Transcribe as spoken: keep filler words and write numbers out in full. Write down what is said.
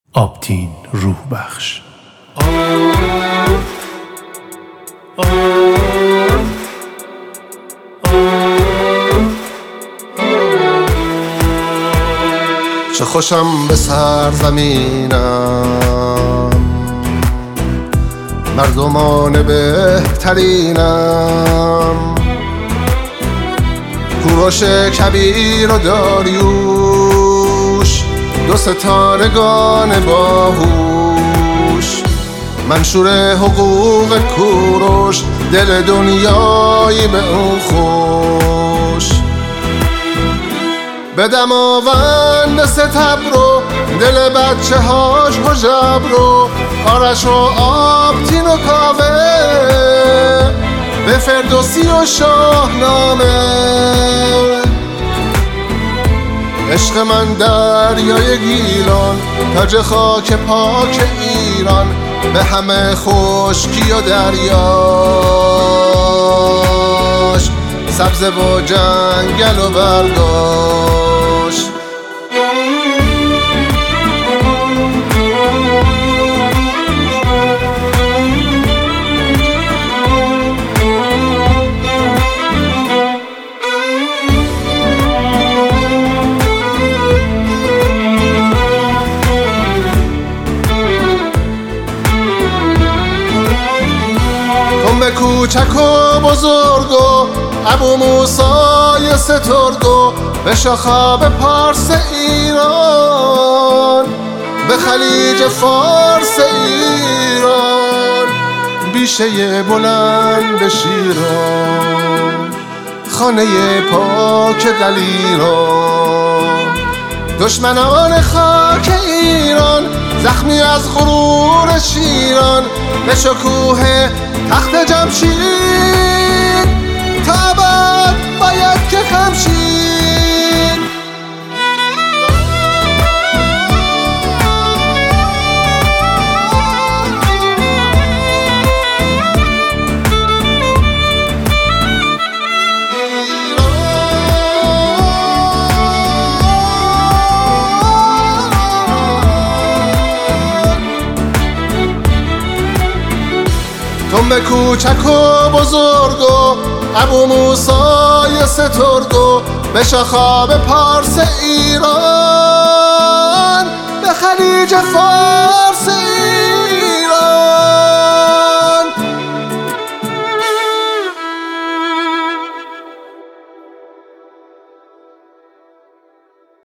آبتین روح بخش. چه خوشم به سرزمینم، مردمان بهترینم، کوروش کبیر و داریوش، دو ستارگان باهوش، منشور حقوق کوروش، دل دنیایی به اون خوش. به دماوند ستبرو، دل بچه هاش حجب رو، آرش و آبتین و کاوه، به فردوسی و شاهنامه. عشق من دریای گیلان، تاج خاک پاک ایران، به همه خشکی و دریاش، سبزه و جنگل و برگاش. به کوچک و بزرگ و ابو موسای سترگ و به شاخاب پارس ایران، به خلیج فارس ایران، بیشه بلند شیران، خانه پاک دلیران. دشمنان خاک ایران، زخمی از غرور شیران، به شکوه تخت جمشید، تا ابد باید که خمشید. به کوچک و بزرگ و ابو موسای سترگ و به شاخاب پارس ایران، به خلیج فارس